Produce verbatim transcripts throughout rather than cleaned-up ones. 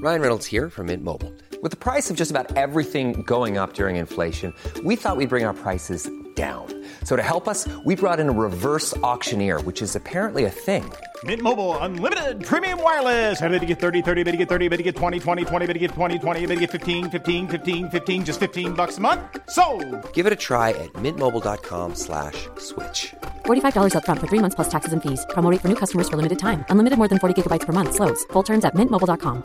Ryan Reynolds here from Mint Mobile. With the price of just about everything going up during inflation, we thought we'd bring our prices down. So to help us, we brought in a reverse auctioneer, which is apparently a thing. Mint Mobile Unlimited Premium Wireless. How to get thirty, thirty, how to get thirty, how to get twenty, twenty, twenty, how to get twenty, twenty, how to get fifteen, fifteen, fifteen, fifteen, just fifteen bucks a month? Sold! Give it a try at mintmobile.com slash switch. forty-five dollars up front for three months plus taxes and fees. Promo rate for new customers for limited time. Unlimited more than forty gigabytes per month. Slows full terms at mint mobile dot com.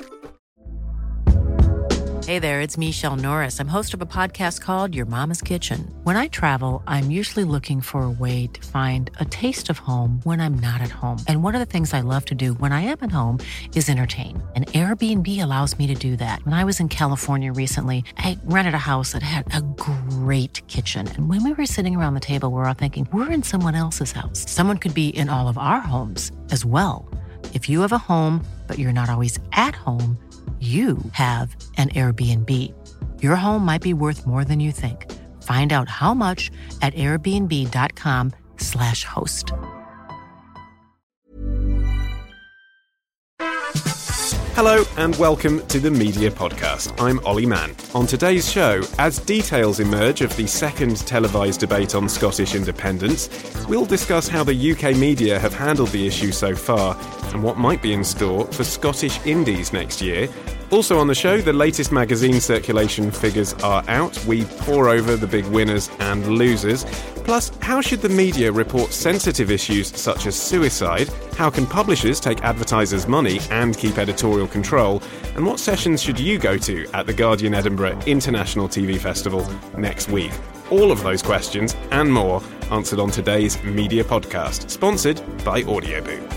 Hey there, it's Michelle Norris. I'm host of a podcast called Your Mama's Kitchen. When I travel, I'm usually looking for a way to find a taste of home when I'm not at home. And one of the things I love to do when I am at home is entertain. And Airbnb allows me to do that. When I was in California recently, I rented a house that had a great kitchen. And when we were sitting around the table, we were all thinking, we're in someone else's house. Someone could be in all of our homes as well. If you have a home, but you're not always at home, you have an Airbnb. Your home might be worth more than you think. Find out how much at airbnb.com slash host. Hello and welcome to the Media Podcast. I'm Ollie Mann. On today's show, as details emerge of the second televised debate on Scottish independence, we'll discuss how the U K media have handled the issue so far and what might be in store for Scottish indies next year. Also on the show, the latest magazine circulation figures are out. We pore over the big winners and losers. Plus, how should the media report sensitive issues such as suicide? How can publishers take advertisers' money and keep editorial control? And what sessions should you go to at the Guardian Edinburgh International T V Festival next week? All of those questions and more answered on today's Media Podcast, sponsored by Audioboo.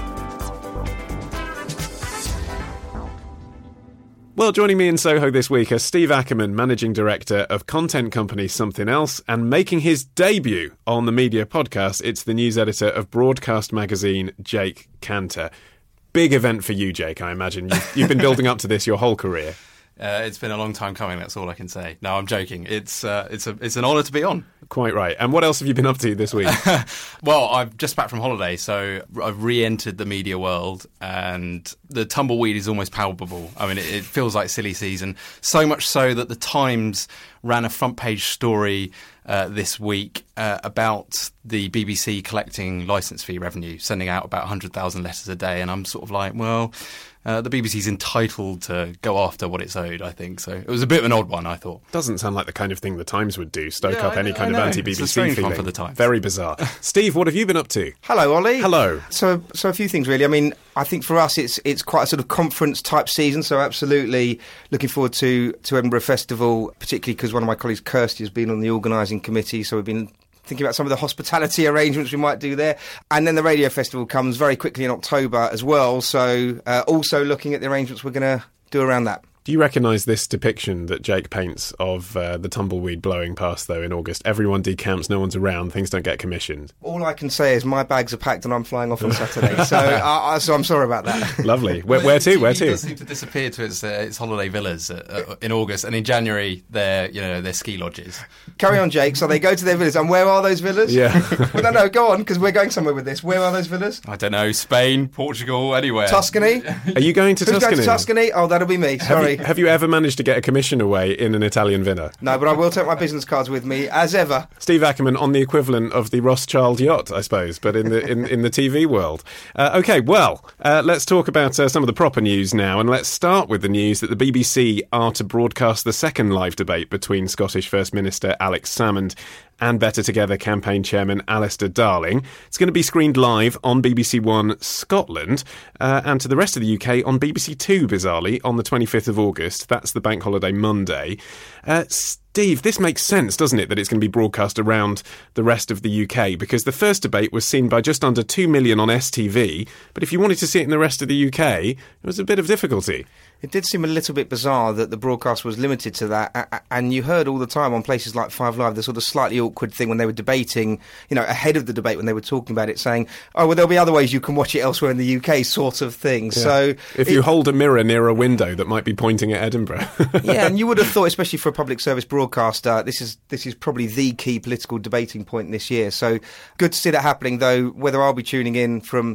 Well, joining me in Soho this week are Steve Ackerman, Managing Director of content company Something Else, and making his debut on the Media Podcast, it's the news editor of Broadcast Magazine, Jake Cantor. Big event for you, Jake, I imagine. You've, you've been building up to this your whole career. Uh, it's been a long time coming, that's all I can say. No, I'm joking. It's uh, it's a it's an honour to be on. Quite right. And what else have you been up to this week? Well, I'm just back from holiday, so I've re-entered the media world, and the tumbleweed is almost palpable. I mean, it, it feels like silly season, so much so that the Times ran a front-page story uh, this week uh, about the B B C collecting licence fee revenue, sending out about one hundred thousand letters a day, and I'm sort of like, well... Uh, the B B C's entitled to go after what it's owed, I think. So it was a bit of an odd one, I thought. Doesn't sound like the kind of thing the Times would do, stoke yeah, up any I, kind I of anti-B B C it's a strange feeling. One for the Times. Very bizarre. Steve, what have you been up to? Hello, Ollie. Hello. So, so a few things really. I mean, I think for us, it's it's quite a sort of conference type season. So, absolutely looking forward to to Edinburgh Festival, particularly because one of my colleagues, Kirsty, has been on the organising committee. So we've been thinking about some of the hospitality arrangements we might do there. And then the Radio Festival comes very quickly in October as well. So uh, also looking at the arrangements we're going to do around that. Do you recognise this depiction that Jake paints of uh, the tumbleweed blowing past, though, in August? Everyone decamps, no one's around, things don't get commissioned. All I can say is my bags are packed and I'm flying off on Saturday, so uh, so I'm sorry about that. Lovely. Where, where to? Where to? It does seem to disappear to its, uh, its holiday villas uh, uh, in August, and in January, they're, you know, they're ski lodges. Carry on, Jake. So they go to their villas, and where are those villas? Yeah. Well, no, no, go on, because we're going somewhere with this. Where are those villas? I don't know, Spain, Portugal, anywhere. Tuscany? Are you going to Who's Tuscany? going to Tuscany? Oh, that'll be me, sorry. Have you, have you ever managed to get a commission away in an Italian villa? No, but I will take my business cards with me, as ever. Steve Ackerman on the equivalent of the Rothschild yacht, I suppose, but in the in, in the T V world. Uh, OK, well, uh, let's talk about uh, some of the proper news now, and let's start with the news that the B B C are to broadcast the second live debate between Scottish First Minister Alex Salmond and Better Together campaign chairman Alistair Darling. It's going to be screened live on B B C One Scotland uh, and to the rest of the U K on B B C Two, bizarrely, on the twenty-fifth of August. That's the bank holiday Monday. Uh, Steve, this makes sense, doesn't it, that it's going to be broadcast around the rest of the U K, because the first debate was seen by just under two million on S T V, but if you wanted to see it in the rest of the U K, it was a bit of difficulty. It did seem a little bit bizarre that the broadcast was limited to that, and you heard all the time on places like Five Live the sort of slightly awkward thing when they were debating, you know, ahead of the debate when they were talking about it, saying, oh, well, there'll be other ways you can watch it elsewhere in the U K, sort of thing. Yeah. So if it, you hold a mirror near a window that might be pointing at Edinburgh. Yeah, and you would have thought, especially for a public service broadcaster, this is this is probably the key political debating point this year. So good to see that happening, though. Whether I'll be tuning in from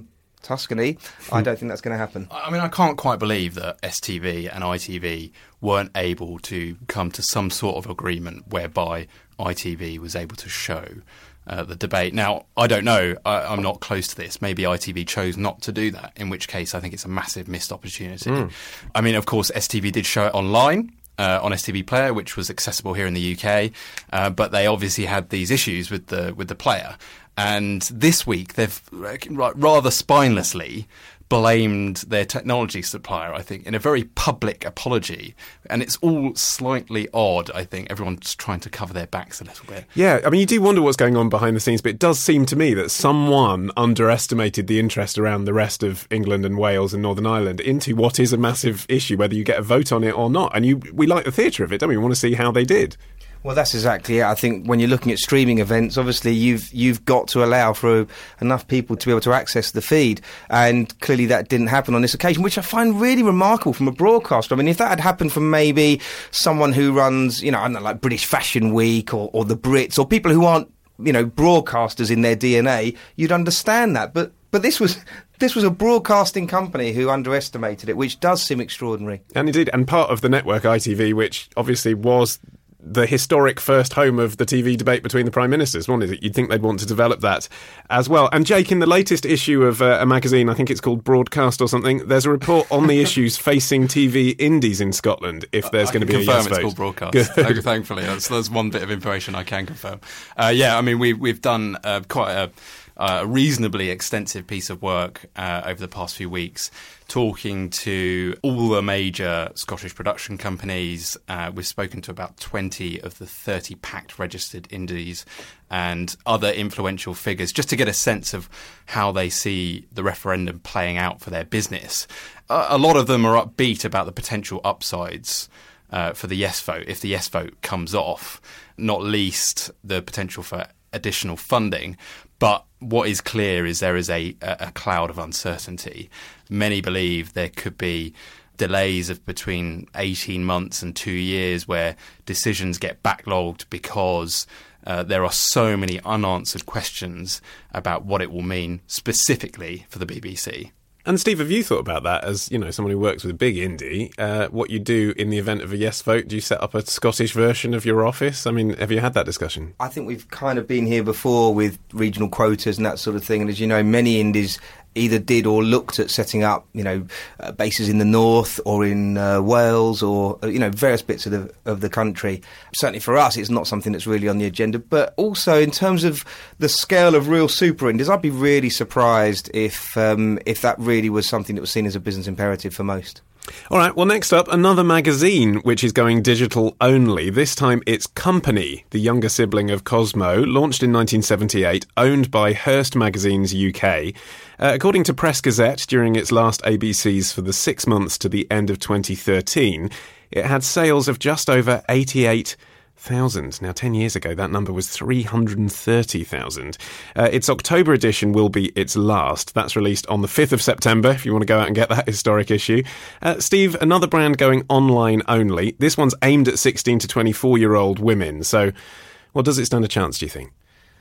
Tuscany, I don't think that's going to happen. I mean, I can't quite believe that S T V and I T V weren't able to come to some sort of agreement whereby I T V was able to show uh, the debate. Now, I don't know. I, I'm not close to this. Maybe I T V chose not to do that, in which case I think it's a massive missed opportunity. Mm. I mean, of course, S T V did show it online. Uh, on S T V Player, which was accessible here in the U K, uh, but they obviously had these issues with the with the player. And this week, they've rather spinelessly blamed their technology supplier, I think, in a very public apology. And it's all slightly odd, I think. Everyone's trying to cover their backs a little bit. Yeah, I mean, you do wonder what's going on behind the scenes, but it does seem to me that someone underestimated the interest around the rest of England and Wales and Northern Ireland into what is a massive issue, whether you get a vote on it or not. And you, we like the theatre of it, don't we? We want to see how they did. Well, that's exactly it. I think when you're looking at streaming events, obviously you've you've got to allow for enough people to be able to access the feed, and clearly that didn't happen on this occasion, which I find really remarkable from a broadcaster. I mean, if that had happened from maybe someone who runs, you know, I don't know, like British Fashion Week or, or the Brits, or people who aren't, you know, broadcasters in their D N A, you'd understand that. But but this was this was a broadcasting company who underestimated it, which does seem extraordinary. And indeed, and part of the network I T V, which obviously was the historic first home of the T V debate between the Prime Ministers, wasn't it? You'd think they'd want to develop that as well. And Jake, in the latest issue of uh, a magazine, I think it's called Broadcast or something, there's a report on the issues facing T V indies in Scotland, if there's going to be a yes vote. It's called Broadcast. Good. Thankfully, that's, that's one bit of information I can confirm. Uh, yeah, I mean, we, we've done uh, quite a, a reasonably extensive piece of work uh, over the past few weeks, talking to all the major Scottish production companies. Uh, we've spoken to about twenty of the thirty pact registered indies and other influential figures, just to get a sense of how they see the referendum playing out for their business. Uh, a lot of them are upbeat about the potential upsides uh, for the yes vote, if the yes vote comes off, not least the potential for additional funding. But what is clear is there is a, a cloud of uncertainty. Many believe there could be delays of between eighteen months and two years where decisions get backlogged because uh, there are so many unanswered questions about what it will mean specifically for the B B C. And Steve, have you thought about that as, you know, someone who works with a big indie? Uh, what you do in the event of a yes vote? Do you set up a Scottish version of your office? I mean, have you had that discussion? I think we've kind of been here before with regional quotas and that sort of thing. And as you know, many indies either did or looked at setting up, you know, uh, bases in the north or in uh, Wales or, uh, you know, various bits of the of the country. Certainly for us, it's not something that's really on the agenda. But also in terms of the scale of real super indies, I'd be really surprised if um, if that really was something that was seen as a business imperative for most. All right, well, next up, another magazine which is going digital only. This time it's Company, the younger sibling of Cosmo, launched in nineteen seventy-eight, owned by Hearst Magazines U K. Uh, according to Press Gazette, during its last A B Cs for the six months to the end of twenty thirteen, it had sales of just over eighty-eight thousand. Now, ten years ago, that number was three hundred thirty thousand. Uh, its October edition will be its last. That's released on the fifth of September, if you want to go out and get that historic issue. Uh, Steve, another brand going online only. This one's aimed at sixteen to twenty-four-year-old women. So, well, does it stand a chance, do you think?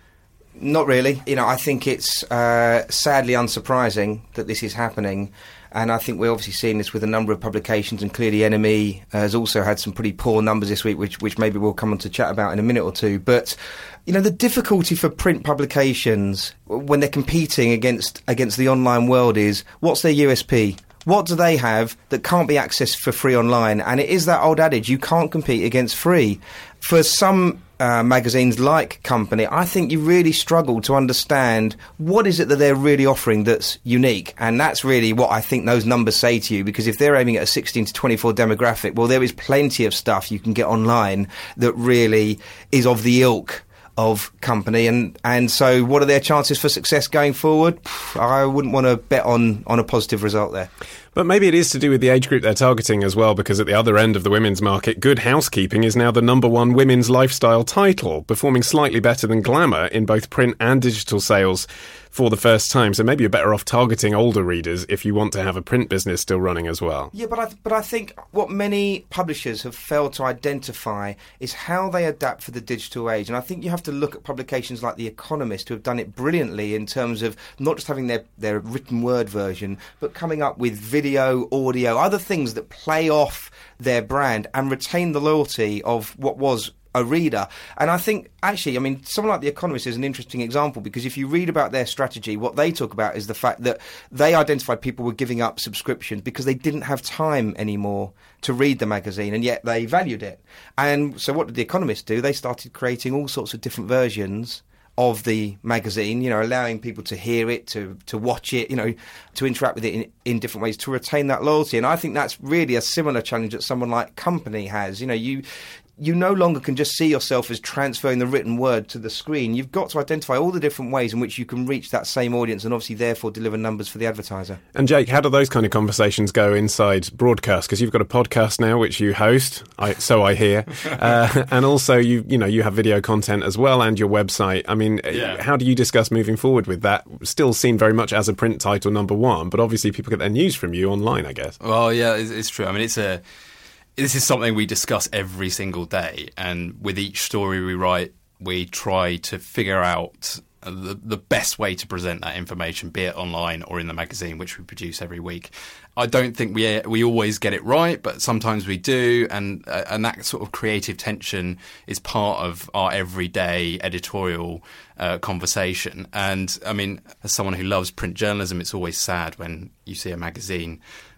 Not really. You know, I think it's uh, sadly unsurprising that this is happening. And I think we're obviously seeing this with a number of publications, and clearly N M E has also had some pretty poor numbers this week, which which maybe we'll come on to chat about in a minute or two. But, you know, the difficulty for print publications when they're competing against against the online world is, what's their U S P? What do they have that can't be accessed for free online? And it is that old adage, you can't compete against free. For some uh, magazines like Company, I think you really struggle to understand what is it that they're really offering that's unique. And that's really what I think those numbers say to you, because if they're aiming at a sixteen to twenty-four demographic, well, there is plenty of stuff you can get online that really is of the ilk of Company, and and so what are their chances for success going forward? I wouldn't want to bet on on a positive result there. But maybe it is to do with the age group they're targeting as well, because at the other end of the women's market, Good Housekeeping is now the number one women's lifestyle title, performing slightly better than Glamour in both print and digital sales for the first time. So maybe you're better off targeting older readers if you want to have a print business still running as well. Yeah, but I, but I think what many publishers have failed to identify is how they adapt for the digital age. And I think you have to look at publications like The Economist, who have done it brilliantly in terms of not just having their, their written word version, but coming up with video, audio, other things that play off their brand and retain the loyalty of what was a reader. And I think, actually, I mean, someone like The Economist is an interesting example, because if you read about their strategy, what they talk about is the fact that they identified people were giving up subscriptions because they didn't have time anymore to read the magazine, and yet they valued it. And so what did The Economist do? They started creating all sorts of different versions of the magazine, you know, allowing people to hear it, to to watch it, you know, to interact with it in, in different ways, to retain that loyalty. And I think that's really a similar challenge that someone like Company has. You know, you you no longer can just see yourself as transferring the written word to the screen. You've got to identify all the different ways in which you can reach that same audience and obviously therefore deliver numbers for the advertiser. And Jake, how do those kind of conversations go inside broadcast? Because you've got a podcast now which you host, I, so I hear, uh, and also you you know you have video content as well and your website. I mean, yeah. How do you discuss moving forward with that? Still seen very much as a print title number one, but obviously people get their news from you online, I guess. Well, yeah, it's, it's true. I mean, it's a This is something we discuss every single day, and with each story we write, we try to figure out the, the best way to present that information, be it online or in the magazine, which we produce every week. I don't think we we always get it right, but sometimes we do, and uh, and that sort of creative tension is part of our everyday editorial uh, conversation. And I mean, as someone who loves print journalism, it's always sad when you see a magazine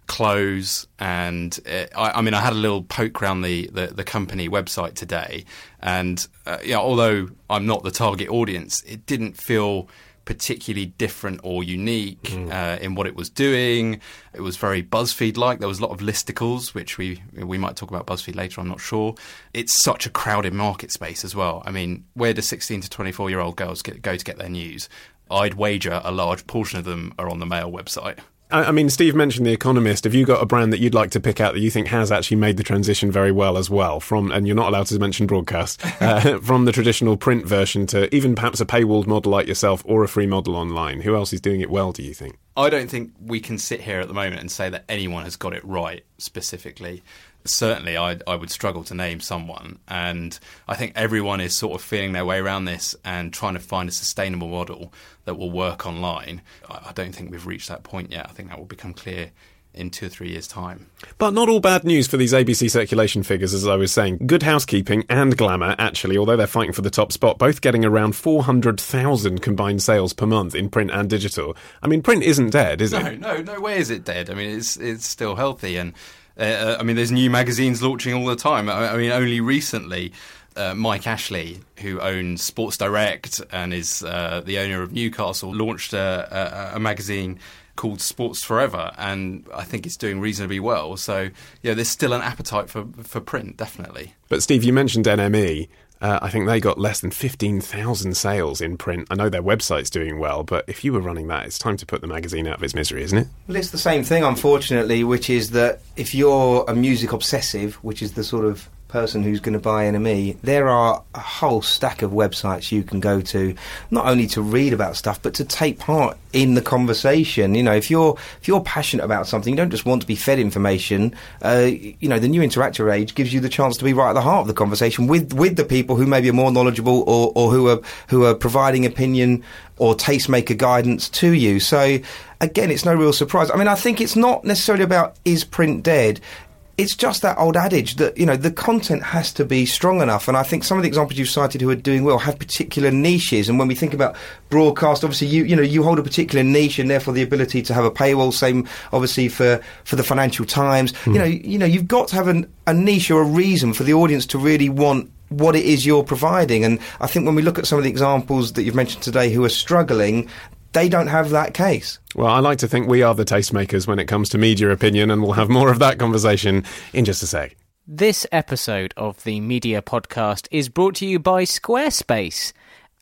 close. And it, I, I mean, I had a little poke around the, the, the company website today, and uh, you know, although I'm not the target audience, it didn't feel particularly different or unique mm. uh, in what it was doing. It was very BuzzFeed-like. There was a lot of listicles, which we we might talk about BuzzFeed later, I'm not sure. It's such a crowded market space as well. I mean, where do sixteen to twenty-four-year-old girls get, go to get their news? I'd wager a large portion of them are on the Mail website. I mean, Steve mentioned The Economist. Have you got a brand that you'd like to pick out that you think has actually made the transition very well as well, from, and you're not allowed to mention broadcast, uh, from the traditional print version to even perhaps a paywalled model like yourself or a free model online? Who else is doing it well, do you think? I don't think we can sit here at the moment and say that anyone has got it right specifically. Certainly, I, I would struggle to name someone, and I think everyone is sort of feeling their way around this and trying to find a sustainable model that will work online. I, I don't think we've reached that point yet. I think that will become clear in two or three years' time. But not all bad news for these A B C circulation figures, as I was saying. Good Housekeeping and Glamour, actually, although they're fighting for the top spot, both getting around four hundred thousand combined sales per month in print and digital. I mean, print isn't dead, is no, it? No, no, no way is it dead. I mean, it's it's still healthy, and Uh, I mean, there's new magazines launching all the time. I, I mean, only recently, uh, Mike Ashley, who owns Sports Direct and is uh, the owner of Newcastle, launched a, a, a magazine called Sports Forever, and I think it's doing reasonably well. So, yeah, there's still an appetite for, for print, definitely. But, Steve, you mentioned N M E. Uh, I think they got less than fifteen thousand sales in print. I know their website's doing well, but if you were running that, it's time to put the magazine out of its misery, isn't it? Well, it's the same thing, unfortunately, which is that if you're a music obsessive, which is the sort of person who's going to buy N M E, there are a whole stack of websites you can go to, not only to read about stuff, but to take part in the conversation. You know, if you're if you're passionate about something, you don't just want to be fed information. Uh, you know, the new interactive age gives you the chance to be right at the heart of the conversation with with the people who maybe are more knowledgeable or, or who are who are providing opinion or tastemaker guidance to you. So again, it's no real surprise. I mean, I think it's not necessarily about is print dead. It's just that old adage that, you know, the content has to be strong enough. And I think some of the examples you've cited who are doing well have particular niches. And when we think about broadcast, obviously, you you know, you hold a particular niche and therefore the ability to have a paywall. Same, obviously, for, for the Financial Times. Mm. You know, you know, you've got to have an, a niche or a reason for the audience to really want what it is you're providing. And I think when we look at some of the examples that you've mentioned today who are struggling, they don't have that case. Well, I like to think we are the tastemakers when it comes to media opinion, and we'll have more of that conversation in just a sec. This episode of the Media Podcast is brought to you by Squarespace.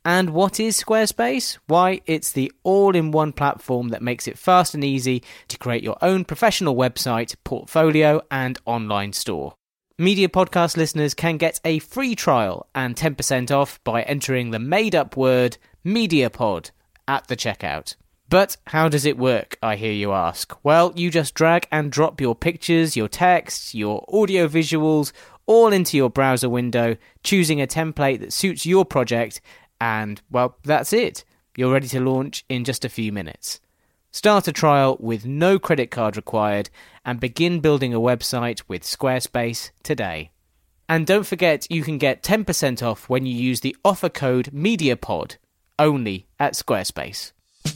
And what is Squarespace? Why, it's the all-in-one platform that makes it fast and easy to create your own professional website, portfolio, and online store. Media Podcast listeners can get a free trial and ten percent off by entering the made-up word MEDIAPOD at the checkout. But how does it work, I hear you ask? Well, you just drag and drop your pictures, your text, your audio visuals, all into your browser window, choosing a template that suits your project, and, well, that's it. You're ready to launch in just a few minutes. Start a trial with no credit card required and begin building a website with Squarespace today. And don't forget, you can get ten percent off when you use the offer code MEDIAPOD, only at Squarespace.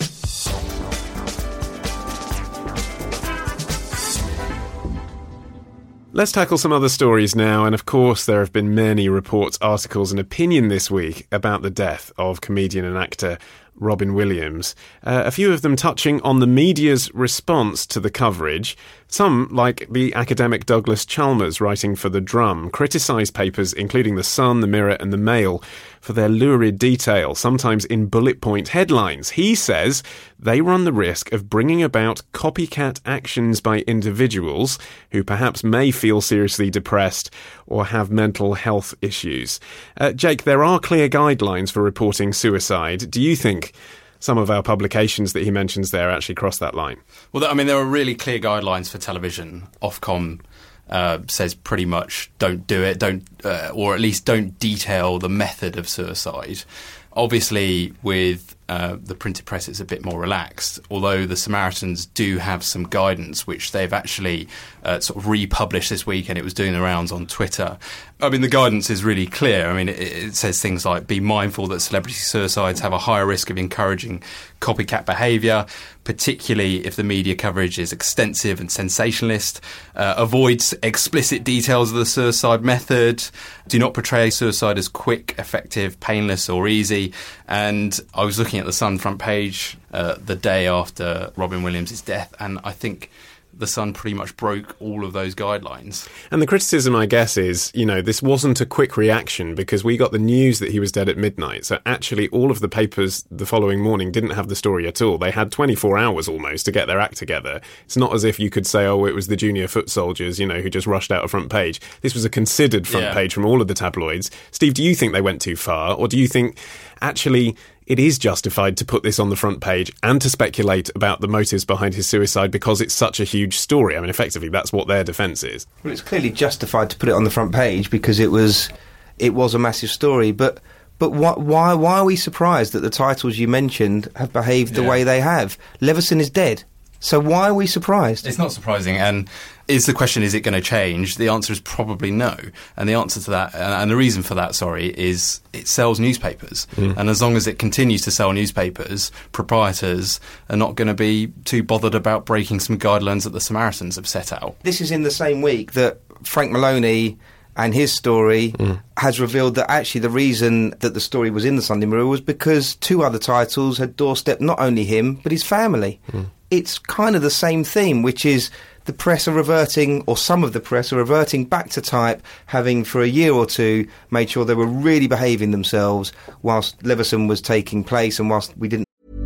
Let's tackle some other stories now, and of course there have been many reports, articles and opinion this week about the death of comedian and actor Robin Williams. Uh, a few of them touching on the media's response to the coverage. Some, like the academic Douglas Chalmers writing for The Drum, criticised papers including The Sun, The Mirror and The Mail for their lurid detail, sometimes in bullet point headlines. He says they run the risk of bringing about copycat actions by individuals who perhaps may feel seriously depressed or have mental health issues. Uh, Jake, there are clear guidelines for reporting suicide. Do you think some of our publications that he mentions there actually cross that line? Well, I mean, there are really clear guidelines for television. Ofcom uh, says pretty much don't do it, don't, uh, or at least don't detail the method of suicide. Obviously, with uh, the printed press, it's a bit more relaxed, although the Samaritans do have some guidance, which they've actually uh, sort of republished this week, and it was doing the rounds on Twitter. I mean, the guidance is really clear. I mean, it, it says things like, be mindful that celebrity suicides have a higher risk of encouraging copycat behaviour, particularly if the media coverage is extensive and sensationalist. Uh, avoid explicit details of the suicide method. Do not portray suicide as quick, effective, painless or easy. And I was looking at the Sun front page uh, the day after Robin Williams' death, and I think the Sun pretty much broke all of those guidelines. And the criticism, I guess, is, you know, this wasn't a quick reaction because we got the news that he was dead at midnight. So actually all of the papers the following morning didn't have the story at all. They had twenty-four hours almost to get their act together. It's not as if you could say, oh, it was the junior foot soldiers, you know, who just rushed out a front page. This was a considered front yeah. page from all of the tabloids. Steve, do you think they went too far? Or do you think actually it is justified to put this on the front page and to speculate about the motives behind his suicide because it's such a huge story? I mean, effectively, that's what their defence is. Well, it's clearly justified to put it on the front page because it was it was a massive story. But but wh- why why are we surprised that the titles you mentioned have behaved the yeah. way they have? Leveson is dead. So why are we surprised? It's not surprising. And is the question, is it going to change? The answer is probably no. And the answer to that, and the reason for that, sorry, is it sells newspapers. Mm. And as long as it continues to sell newspapers, proprietors are not going to be too bothered about breaking some guidelines that the Samaritans have set out. This is in the same week that Frank Maloney and his story mm. has revealed that actually the reason that the story was in the Sunday Mirror was because two other titles had doorstepped not only him, but his family. Mm. It's kind of the same theme, which is the press are reverting, or some of the press are reverting back to type, having for a year or two made sure they were really behaving themselves whilst Leveson was taking place and whilst we didn't.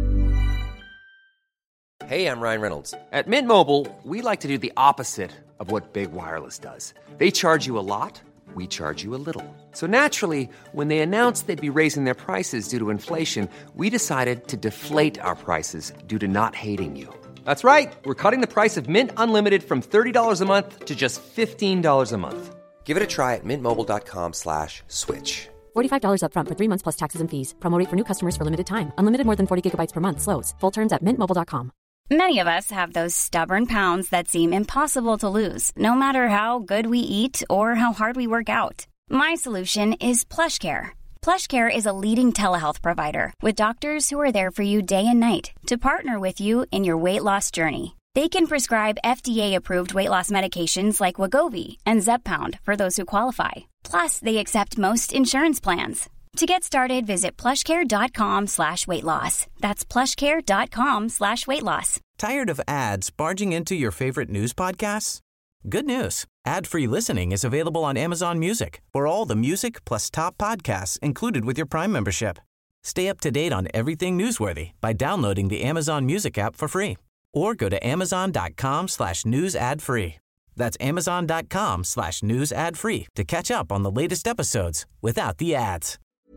Hey, I'm Ryan Reynolds. At Mint Mobile, we like to do the opposite of what Big Wireless does. They charge you a lot, we charge you a little. So naturally, when they announced they'd be raising their prices due to inflation, we decided to deflate our prices due to not hating you. That's right. We're cutting the price of Mint Unlimited from thirty dollars a month to just fifteen dollars a month. Give it a try at mintmobile.com slash switch. forty-five dollars up front for three months plus taxes and fees. Promo rate for new customers for limited time. Unlimited more than forty gigabytes per month. Slows full terms at mint mobile dot com. Many of us have those stubborn pounds that seem impossible to lose, no matter how good we eat or how hard we work out. My solution is PlushCare. PlushCare is a leading telehealth provider with doctors who are there for you day and night to partner with you in your weight loss journey. They can prescribe F D A-approved weight loss medications like Wegovy and Zepbound for those who qualify. Plus, they accept most insurance plans. To get started, visit plushcare.com slash weight loss. That's plushcare.com slash weight loss. Tired of ads barging into your favorite news podcasts? Good news. Ad-free listening is available on Amazon Music for all the music plus top podcasts included with your Prime membership. Stay up to date on everything newsworthy by downloading the Amazon Music app for free or go to amazon.com slash news ad free. That's amazon.com slash news ad free to catch up on the latest episodes without the ads.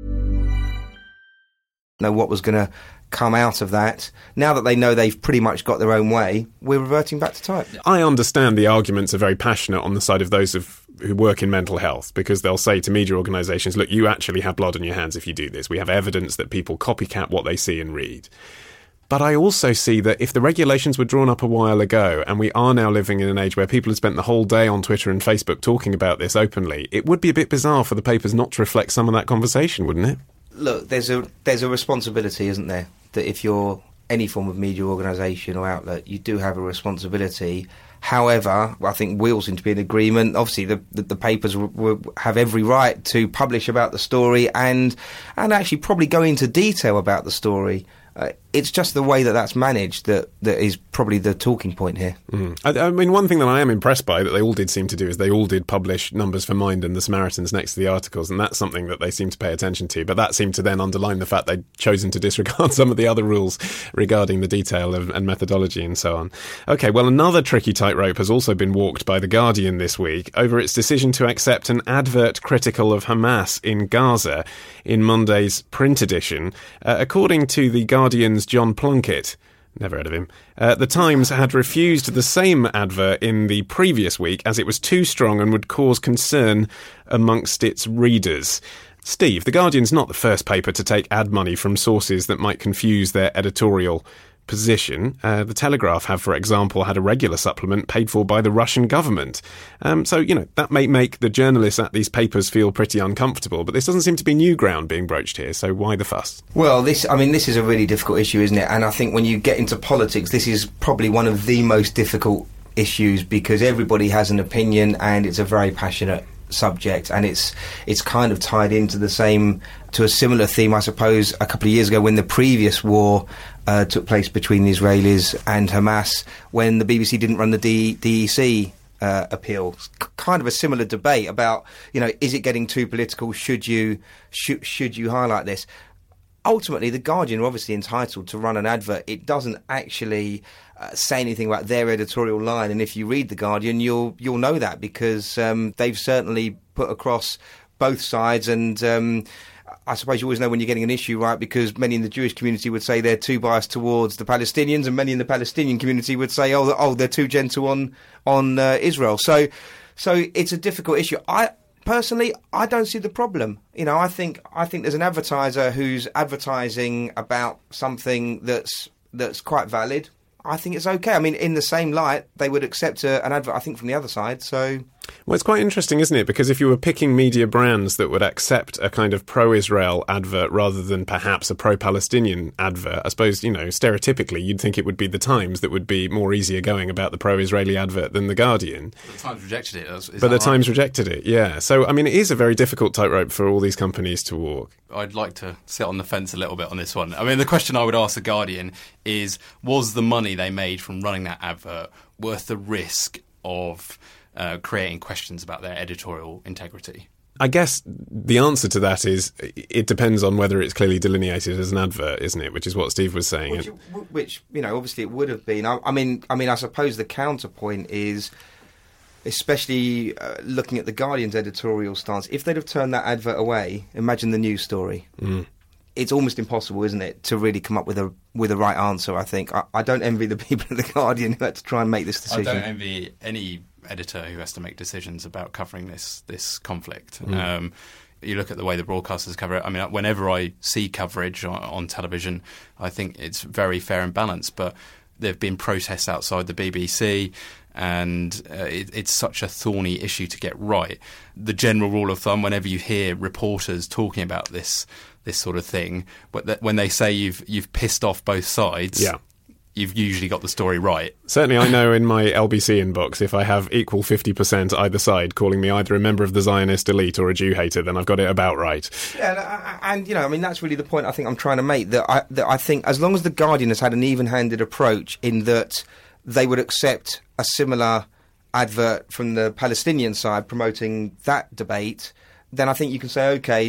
Know what was going to come out of that. Now that they know they've pretty much got their own way, we're reverting back to type. I understand the arguments are very passionate on the side of those of who work in mental health, because they'll say to media organisations, look, you actually have blood on your hands if you do this. We have evidence that people copycat what they see and read. But I also see that if the regulations were drawn up a while ago and we are now living in an age where people have spent the whole day on Twitter and Facebook talking about this openly, it would be a bit bizarre for the papers not to reflect some of that conversation, wouldn't it? Look, there's a there's a responsibility, isn't there, that if you're any form of media organisation or outlet, you do have a responsibility. However, I think we all seem to be in agreement. Obviously, the the, the papers w- w- have every right to publish about the story and and actually probably go into detail about the story. Uh, it's just the way that that's managed that, that is probably the talking point here. Mm. I, I mean, one thing that I am impressed by that they all did seem to do is they all did publish numbers for Mind and the Samaritans next to the articles, and that's something that they seem to pay attention to. But that seemed to then underline the fact they'd chosen to disregard some of the other rules regarding the detail of, and methodology and so on. OK, well, another tricky tightrope has also been walked by The Guardian this week over its decision to accept an advert critical of Hamas in Gaza in Monday's print edition. Uh, according to The Guardian's John Plunkett, never heard of him, uh, The Times had refused the same advert in the previous week as it was too strong and would cause concern amongst its readers. Steve, The Guardian's not the first paper to take ad money from sources that might confuse their editorial position. Uh, the Telegraph have, for example, had a regular supplement paid for by the Russian government. Um, so, you know, that may make the journalists at these papers feel pretty uncomfortable, but this doesn't seem to be new ground being broached here, so why the fuss? Well, this, I mean, this is a really difficult issue, isn't it? And I think when you get into politics, this is probably one of the most difficult issues because everybody has an opinion and it's a very passionate subject, and it's it's kind of tied into the same to a similar theme, I suppose, a couple of years ago when the previous war uh, took place between the Israelis and Hamas, when the B B C didn't run the D E C uh, appeal. It's kind of a similar debate about, you know, is it getting too political? Should you should, should you highlight this? Ultimately, The Guardian are obviously entitled to run an advert. It doesn't actually uh, say anything about their editorial line, and if you read The Guardian, you'll you'll know that because um, they've certainly put across both sides. And um, I suppose you always know when you're getting an issue right, because many in the Jewish community would say they're too biased towards the Palestinians, and many in the Palestinian community would say, oh, oh they're too gentle on on uh, Israel. So, so it's a difficult issue. I. Personally, I don't see the problem. You know, I think I think there's an advertiser who's advertising about something that's that's quite valid. I think it's okay. I mean, in the same light, they would accept a, an advert, I think, from the other side. So, well, it's quite interesting, isn't it? Because if you were picking media brands that would accept a kind of pro-Israel advert rather than perhaps a pro-Palestinian advert, I suppose, you know, stereotypically, you'd think it would be The Times that would be more easier going about the pro-Israeli advert than The Guardian. The Times rejected it. Is but The right? Times rejected it, yeah. So, I mean, it is a very difficult tightrope for all these companies to walk. I'd like to sit on the fence a little bit on this one. I mean, the question I would ask The Guardian is, was the money they made from running that advert worth the risk of uh, creating questions about their editorial integrity? I guess the answer to that is it depends on whether it's clearly delineated as an advert, isn't it? Which is what Steve was saying. Which, which you know, obviously it would have been. I, I mean, I mean, I suppose the counterpoint is, especially uh, looking at the Guardian's editorial stance, if they'd have turned that advert away, imagine the news story. Mm. It's almost impossible, isn't it, to really come up with a with a right answer, I think. I, I don't envy the people at The Guardian who had to try and make this decision. I don't envy any editor who has to make decisions about covering this this conflict. Mm. Um, you look at the way the broadcasters cover it. I mean, whenever I see coverage on, on television, I think it's very fair and balanced. But there have been protests outside the B B C, and uh, it, it's such a thorny issue to get right. The general rule of thumb, whenever you hear reporters talking about this this sort of thing, but that when they say you've you've pissed off both sides, yeah. you've usually got the story right. Certainly, I know in my L B C inbox, if I have equal fifty percent either side calling me either a member of the Zionist elite or a Jew hater, then I've got it about right. Yeah, and, and you know, I mean, that's really the point I think I'm trying to make, that I, that I think as long as The Guardian has had an even-handed approach in that they would accept a similar advert from the Palestinian side promoting that debate, then I think you can say, OK,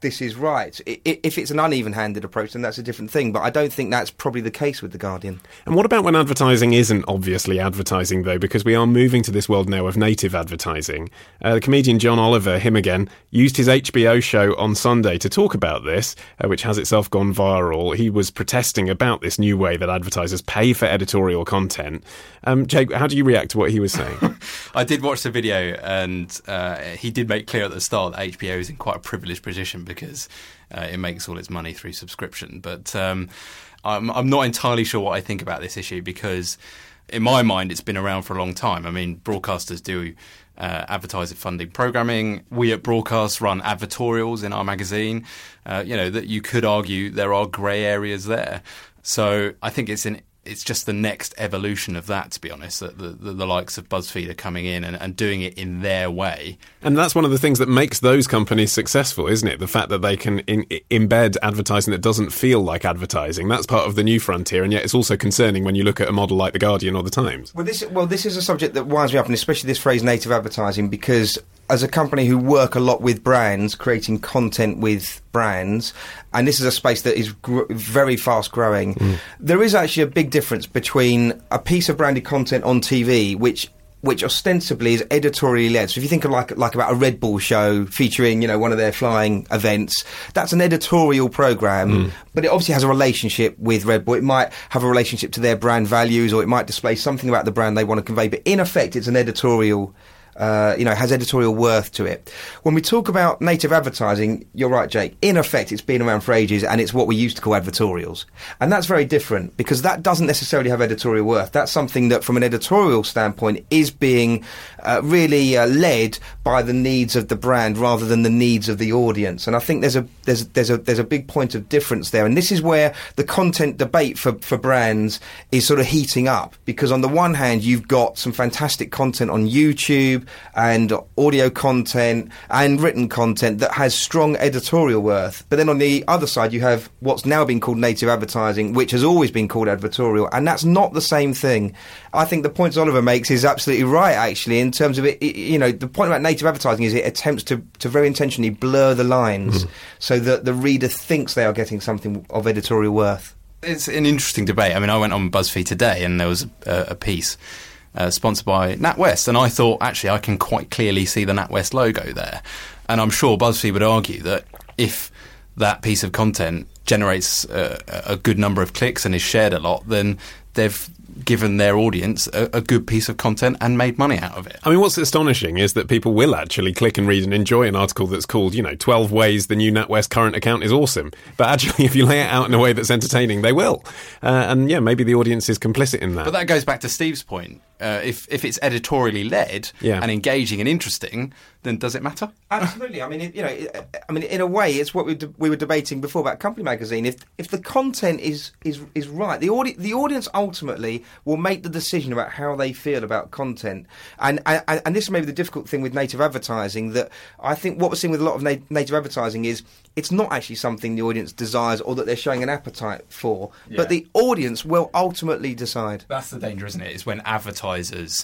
this is right. I, if it's an uneven-handed approach, then that's a different thing. But I don't think that's probably the case with The Guardian. And what about when advertising isn't obviously advertising, though? Because we are moving to this world now of native advertising. Uh, the comedian John Oliver, him again, used his H B O show on Sunday to talk about this, uh, which has itself gone viral. He was protesting about this new way that advertisers pay for editorial content. Um, Jake, how do you react to what he was saying? I did watch the video, and uh, he did make clear at the start that H B O is in quite a privileged position because uh, it makes all its money through subscription. But um, I'm, I'm not entirely sure what I think about this issue because, in my mind, it's been around for a long time. I mean, broadcasters do uh, advertiser funding programming. We at Broadcast run advertorials in our magazine. Uh, you know, that you could argue there are grey areas there. So I think it's an It's just the next evolution of that, to be honest, that the, the, the likes of BuzzFeed are coming in and, and doing it in their way. And that's one of the things that makes those companies successful, isn't it? The fact that they can in, embed advertising that doesn't feel like advertising. That's part of the new frontier, and yet it's also concerning when you look at a model like The Guardian or The Times. Well, this, well, this is a subject that winds me up, and especially this phrase native advertising, because as a company who work a lot with brands, creating content with brands, and this is a space that is gr- very fast growing, mm. there is actually a big difference between a piece of branded content on T V, which which ostensibly is editorially led. So if you think of like like about a Red Bull show featuring, you know, one of their flying events, that's an editorial program, mm. but it obviously has a relationship with Red Bull. It might have a relationship to their brand values, or it might display something about the brand they want to convey, but in effect it's an editorial Uh, you know, has editorial worth to it. When we talk about native advertising, you're right, Jake, in effect it's been around for ages, and it's what we used to call advertorials. And that's very different, because that doesn't necessarily have editorial worth. That's something that, from an editorial standpoint, is being uh, really uh, led by the needs of the brand rather than the needs of the audience. And I think there's a there's there's a there's a big point of difference there. And this is where the content debate for for brands is sort of heating up, because on the one hand you've got some fantastic content on YouTube and audio content and written content that has strong editorial worth. But then on the other side, you have what's now been called native advertising, which has always been called advertorial, and that's not the same thing. I think the points Oliver makes is absolutely right, actually, in terms of it, it you know, the point about native advertising is it attempts to, to very intentionally blur the lines mm. so that the reader thinks they are getting something of editorial worth. It's an interesting debate. I mean, I went on BuzzFeed today and there was a, a piece Uh, sponsored by NatWest, and I thought, actually, I can quite clearly see the NatWest logo there. And I'm sure BuzzFeed would argue that if that piece of content generates a, a good number of clicks and is shared a lot, then they've given their audience a, a good piece of content and made money out of it. I mean, what's astonishing is that people will actually click and read and enjoy an article that's called, you know, twelve ways the new NatWest current account is awesome. But actually, if you lay it out in a way that's entertaining, they will. Uh, and yeah, maybe the audience is complicit in that. But that goes back to Steve's point. Uh, if if it's editorially led yeah. and engaging and interesting, then does it matter? Absolutely. I mean, it, you know, it, I mean, in a way, it's what we, de- we were debating before about Company Magazine. If if the content is is is right, the audi- the audience ultimately will make the decision about how they feel about content. And and, and this is maybe the difficult thing with native advertising, that I think what we're seeing with a lot of na- native advertising is it's not actually something the audience desires or that they're showing an appetite for, yeah. but the audience will ultimately decide. That's the danger, isn't it? Is when advertisers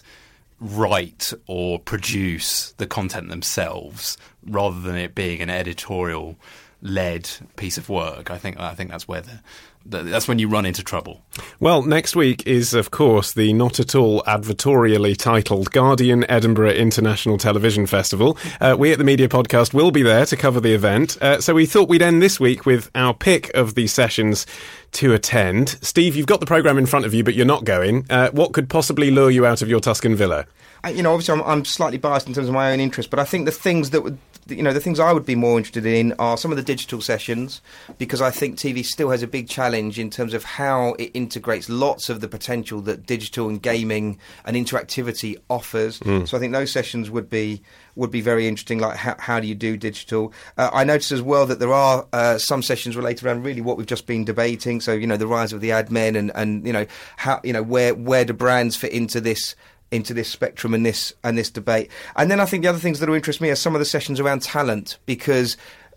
write or produce the content themselves rather than it being an editorial-led piece of work. I think I think that's where the that's when you run into trouble. Well, next week is, of course, the not at all advertorially titled Guardian Edinburgh International Television Festival. Uh, we at the Media Podcast will be there to cover the event. Uh, so we thought we'd end this week with our pick of the sessions to attend. Steve, you've got the programme in front of you, but you're not going. Uh, what could possibly lure you out of your Tuscan villa? You know, obviously I'm, I'm slightly biased in terms of my own interest, but I think the things that would, you know, the things I would be more interested in are some of the digital sessions, because I think T V still has a big challenge in terms of how it integrates lots of the potential that digital and gaming and interactivity offers. Mm. So I think those sessions would be would be very interesting, like how, how do you do digital? Uh, I noticed as well that there are uh, some sessions related around really what we've just been debating. So, you know, the rise of the ad men and, and you know, how, you know, where where do brands fit into this into this spectrum and this and this debate. And then I think the other things that will interest me are some of the sessions around talent, because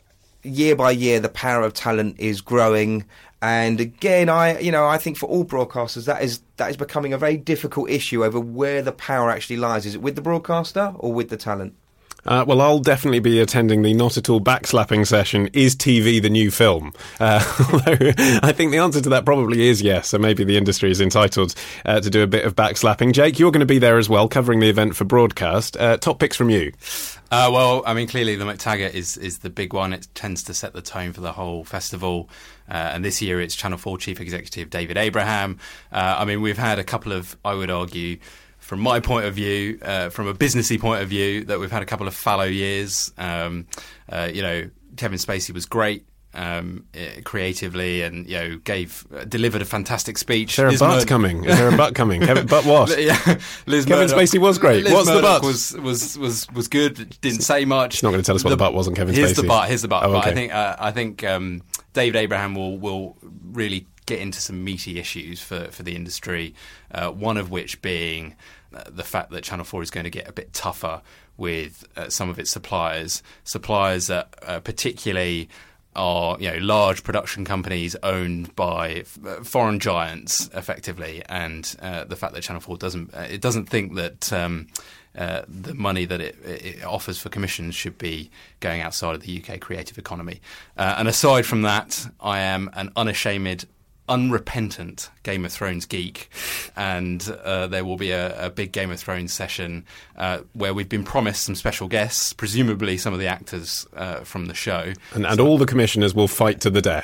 year by year the power of talent is growing. And again, I you know I think for all broadcasters that is that is becoming a very difficult issue over where the power actually lies. Is it with the broadcaster or with the talent? Uh, well, I'll definitely be attending the not at all backslapping session, Is T V the New Film? Uh, although I think the answer to that probably is yes, so maybe the industry is entitled uh, to do a bit of backslapping. Jake, you're going to be there as well, covering the event for broadcast. Uh, top picks from you. Uh, well, I mean, clearly the McTaggart is, is the big one. It tends to set the tone for the whole festival. Uh, and this year it's Channel four Chief Executive David Abraham. Uh, I mean, we've had a couple of, I would argue, from my point of view, uh, from a businessy point of view, that we've had a couple of fallow years. Um, uh, you know, Kevin Spacey was great um, uh, creatively, and you know, gave uh, delivered a fantastic speech. Is there a Liz butt Murdoch- coming? Is there a butt coming? Kevin, but what? yeah, Liz Kevin Murdoch- Spacey was great. Liz What's the Murdoch butt? Was was was was good. Didn't say much. She's not going to tell us what the, the butt was on Kevin here's Spacey. Here's the butt. Here's the butt. Oh, But okay. I think uh, I think um, David Abraham will will really get into some meaty issues for for the industry. Uh, one of which being uh, the fact that Channel four is going to get a bit tougher with uh, some of its suppliers, suppliers that uh, particularly are, you know, large production companies owned by f- foreign giants, effectively, and uh, the fact that Channel four doesn't uh, it doesn't think that um, uh, the money that it, it offers for commissions should be going outside of the U K creative economy. Uh, and aside from that, I am an unashamed, unrepentant Game of Thrones geek, and uh, there will be a, a big Game of Thrones session uh, where we've been promised some special guests, presumably some of the actors uh, from the show. And, and so, all the commissioners will fight to the death.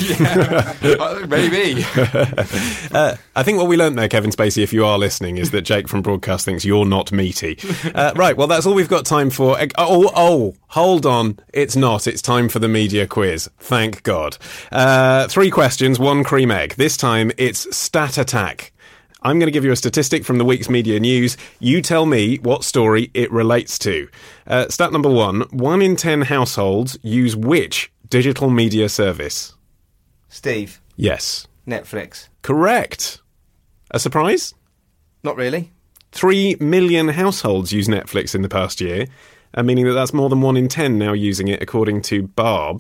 yeah, maybe. uh, I think what we learnt there, Kevin Spacey, if you are listening, is that Jake from Broadcast thinks you're not meaty. Uh, right, well, that's all we've got time for. Oh, oh, hold on. It's not. It's time for the media quiz. Thank God. Uh, three questions, one cream egg. This time it's Stat Attack. I'm going to give you a statistic from the week's media news. You tell me what story it relates to. Uh, stat number one, one in ten households use which digital media service? Steve. Yes. Netflix. Correct. A surprise? Not really. Three million households use Netflix in the past year, uh, meaning that that's more than one in ten now using it, according to Barb.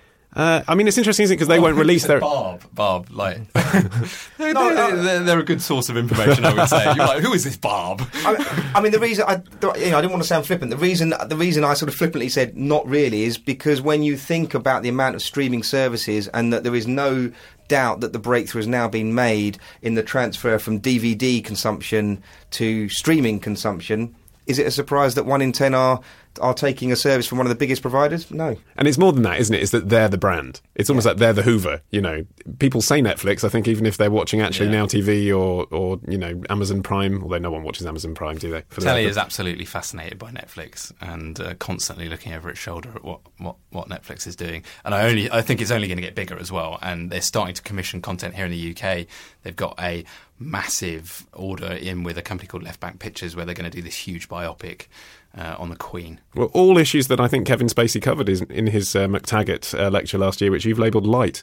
Uh, I mean, it's interesting, isn't it? Because they oh, won't release their... Barb. Barb, like... they're, no, they're, they're, they're a good source of information, I would say. You're like, who is this Barb? I, I mean, the reason... I, you know, I didn't want to sound flippant. The reason the reason I sort of flippantly said not really is because when you think about the amount of streaming services and that there is no doubt that the breakthrough has now been made in the transfer from D V D consumption to streaming consumption, is it a surprise that one in ten are... are taking a service from one of the biggest providers? No. And it's more than that, isn't it? It's that they're the brand. It's almost yeah. like they're the Hoover, you know. People say Netflix, I think, even if they're watching actually yeah. Now T V or, or, you know, Amazon Prime, although no one watches Amazon Prime, do they? For Telly is absolutely fascinated by Netflix and uh, constantly looking over its shoulder at what, what, what Netflix is doing. And I only I think it's only going to get bigger as well. And they're starting to commission content here in the U K. They've got a massive order in with a company called Left Bank Pictures where they're going to do this huge biopic Uh, on the Queen. Well, all issues that I think Kevin Spacey covered is in his uh, McTaggart uh, lecture last year, which you've labelled light.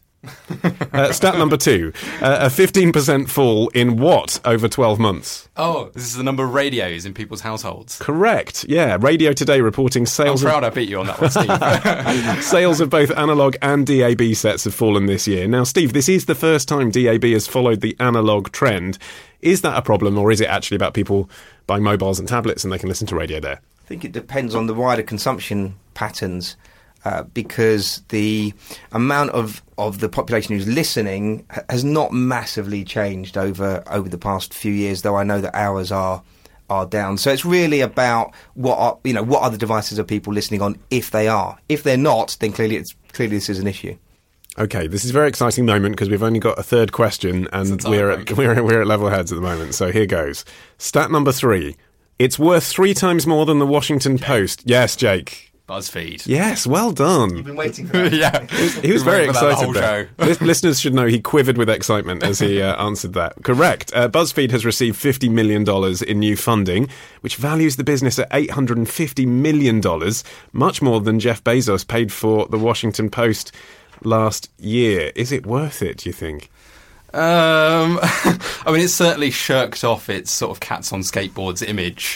uh, stat number two, uh, a fifteen percent fall in what over twelve months? Oh, this is the number of radios in people's households. Correct, yeah. Radio Today reporting sales... I'm proud of... I beat you on that one, Steve. Sales of both analogue and D A B sets have fallen this year. Now, Steve, this is the first time D A B has followed the analogue trend. Is that a problem, or is it actually about people buying mobiles and tablets and they can listen to radio there? I think it depends on the wider consumption patterns, uh, because the amount of, of the population who's listening ha- has not massively changed over over the past few years, though I know that ours are are down. So it's really about what are, you know, what other devices are people listening on if they are. If they're not, then clearly it's clearly this is an issue. Okay, this is a very exciting moment because we've only got a third question and we're at, we're, we're at level heads at the moment. So here goes. Stat number three. It's worth three times more than the Washington Jake. Post. Yes, Jake. BuzzFeed. Yes, well done. You've been waiting for that. yeah. He was, he was very excited there. Show. Listeners should know he quivered with excitement as he uh, answered that. Correct. Uh, BuzzFeed has received fifty million dollars in new funding, which values the business at eight hundred fifty million dollars, much more than Jeff Bezos paid for the Washington Post last year. Is it worth it, do you think? Um, I mean, it's certainly shirked off its sort of cats on skateboards image.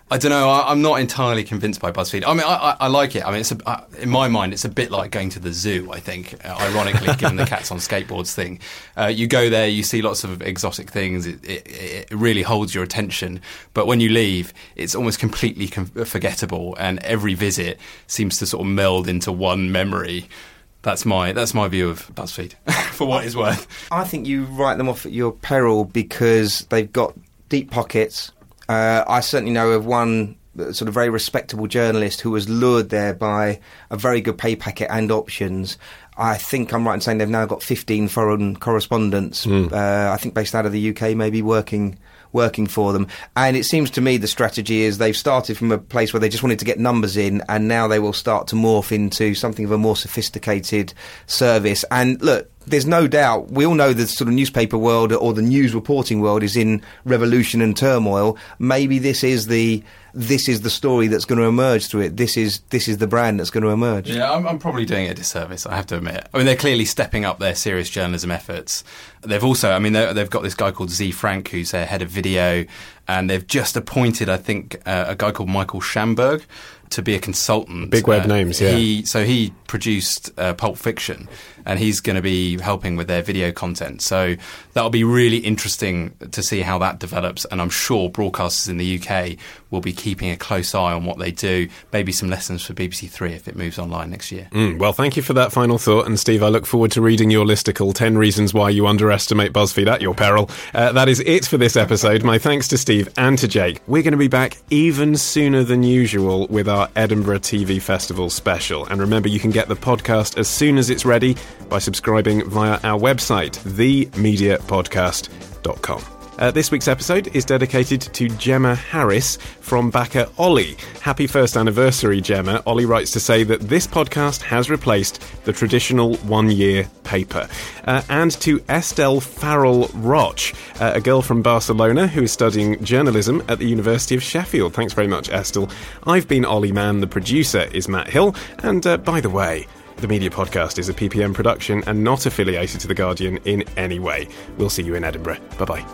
I don't know. I, I'm not entirely convinced by BuzzFeed. I mean, I, I, I like it. I mean, it's a, uh, in my mind, it's a bit like going to the zoo, I think, uh, ironically, given the cats on skateboards thing. Uh, you go there, you see lots of exotic things. It, it, it really holds your attention. But when you leave, it's almost completely com- forgettable, and every visit seems to sort of meld into one memory. That's my that's my view of BuzzFeed, for what it's worth. I think you write them off at your peril because they've got deep pockets. Uh, I certainly know of one sort of very respectable journalist who was lured there by a very good pay packet and options. I think I'm right in saying they've now got fifteen foreign correspondents, mm. uh, I think based out of the U K, maybe working working for them. And it seems to me the strategy is they've started from a place where they just wanted to get numbers in, and now they will start to morph into something of a more sophisticated service. And look, there's no doubt, we all know the sort of newspaper world or the news reporting world is in revolution and turmoil. Maybe this is the this is the story that's going to emerge through it. This is this is the brand that's going to emerge. Yeah, I'm, I'm probably doing it a disservice, I have to admit. I mean, they're clearly stepping up their serious journalism efforts. They've also, I mean, they've got this guy called Z Frank, who's their head of video, and they've just appointed, I think, uh, a guy called Michael Schamberg to be a consultant. Big web uh, names, yeah. He, so he produced uh, Pulp Fiction, and he's going to be helping with their video content. So that'll be really interesting to see how that develops, and I'm sure broadcasters in the U K will be keeping a close eye on what they do. Maybe some lessons for B B C Three if it moves online next year. Mm, well, thank you for that final thought, and Steve, I look forward to reading your listicle, ten Reasons Why You Underestimate BuzzFeed at Your Peril. Uh, that is it for this episode. My thanks to Steve and to Jake. We're going to be back even sooner than usual with our Edinburgh T V Festival special. And remember, you can get the podcast as soon as it's ready by subscribing via our website, the media podcast dot com. Uh, this week's episode is dedicated to Gemma Harris from backer Ollie. Happy first anniversary, Gemma. Ollie writes to say that this podcast has replaced the traditional one-year paper. Uh, and to Estelle Farrell Roch, uh, a girl from Barcelona who is studying journalism at the University of Sheffield. Thanks very much, Estelle. I've been Ollie Mann. The producer is Matt Hill. And uh, by the way, the Media Podcast is a P P M production and not affiliated to The Guardian in any way. We'll see you in Edinburgh. Bye-bye.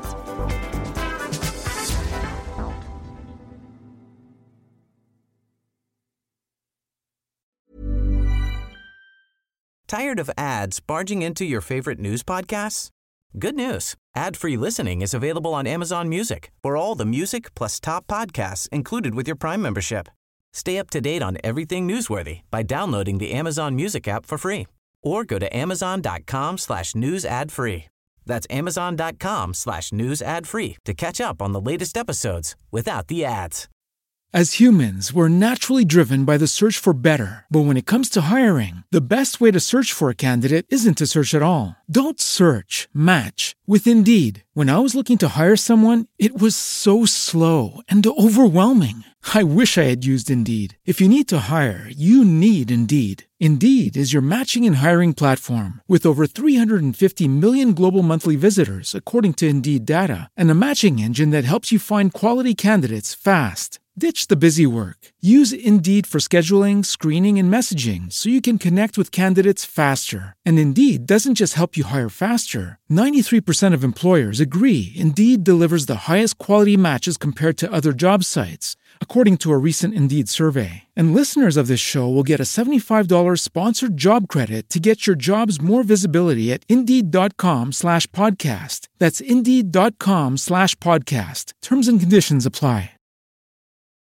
Tired of ads barging into your favorite news podcasts? Good news. Ad-free listening is available on Amazon Music for all the music plus top podcasts included with your Prime membership. Stay up to date on everything newsworthy by downloading the Amazon Music app for free or go to amazon.com slash news ad free. That's amazon.com slash news ad free to catch up on the latest episodes without the ads. As humans, we're naturally driven by the search for better. But when it comes to hiring, the best way to search for a candidate isn't to search at all. Don't search, match with Indeed. When I was looking to hire someone, it was so slow and overwhelming. I wish I had used Indeed. If you need to hire, you need Indeed. Indeed is your matching and hiring platform with over three hundred fifty million global monthly visitors, according to Indeed data, and a matching engine that helps you find quality candidates fast. Ditch the busy work. Use Indeed for scheduling, screening, and messaging so you can connect with candidates faster. And Indeed doesn't just help you hire faster. ninety-three percent of employers agree Indeed delivers the highest quality matches compared to other job sites, according to a recent Indeed survey. And listeners of this show will get a seventy-five dollars sponsored job credit to get your jobs more visibility at Indeed.com slash podcast. That's Indeed.com slash podcast. Terms and conditions apply.